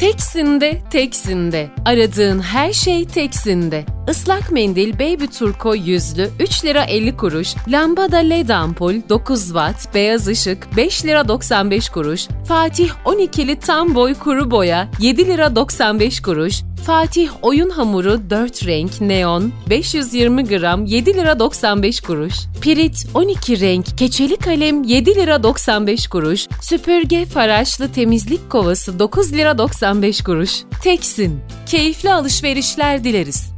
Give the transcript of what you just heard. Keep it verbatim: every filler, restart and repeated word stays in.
Teksin'de, Teksin'de. Aradığın her şey Teksin'de. Islak mendil Baby Turko yüzlü üç lira elli kuruş, lambada led ampul dokuz watt, beyaz ışık beş lira doksan beş kuruş, Fatih on ikili tam boy kuru boya yedi lira doksan beş kuruş, Fatih oyun hamuru dört renk neon beş yüz yirmi gram yedi lira doksan beş kuruş, Pirit on iki renk keçeli kalem yedi lira doksan beş kuruş, süpürge faraşlı temizlik kovası dokuz lira doksan beş kuruş. Teksin, keyifli alışverişler dileriz.